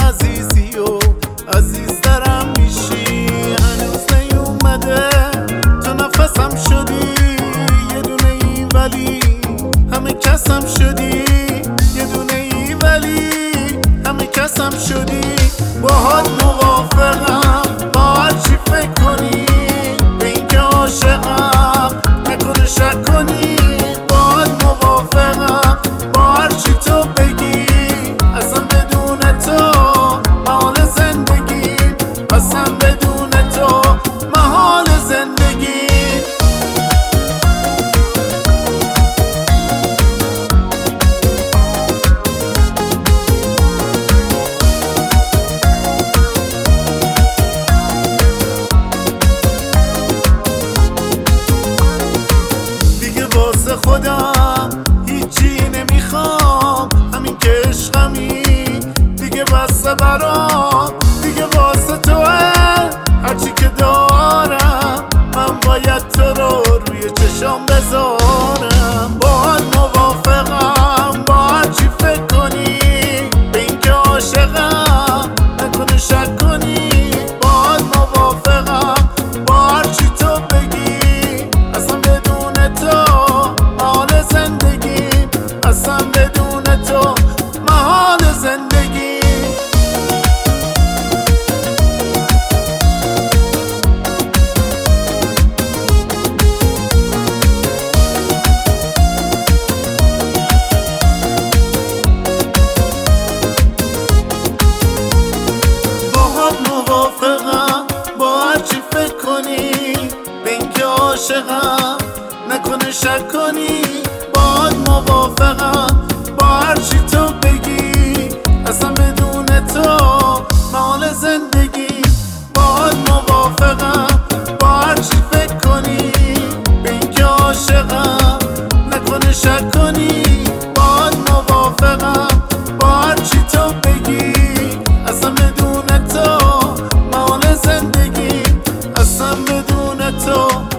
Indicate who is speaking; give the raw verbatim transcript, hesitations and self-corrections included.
Speaker 1: عزیزی و عزیزترم میشی. هنوز نیومده تو نفسم شدی یه دونه ای، ولی همه کسم شدی یه دونه ای، ولی همه کسم شدی. باهات موافقم با هر چی فکر کنی، به اینکه عاشقم نکنه شک کنی. باهات موافقم با هر چی تو بگی، اصلا بدون تو محال زندگی، اصلا بدون تو محال زندگی. واسه خودم هیچی نمیخوام، همین که عشقمی دیگه بسته برام، دیگه واسه توه هرچی که دارم. من باید تو رو روی چشام بذارم. باهات موافقم با هرچی فکر کنی، به اینکه عاشقم نکنه شک کنی. باهات موافقم با هرچی تو بگی، اصلا بدون تو اصلا بدون تو محال زندگی. باهات موافقم با هرچی فکر کنی، به اینکه عاشقم نکنه شک کنی. باهات موافقم با هرچی تو بگی، اصلا بدون تو محال زندگی. باهات موافقم با هرچی فکر کنی، به اینکه عاشقم نکنه شک کنی. باهات موافقم با هرچی تو بگی، اصلا بدون تو محال زندگی، اصلا بدون تو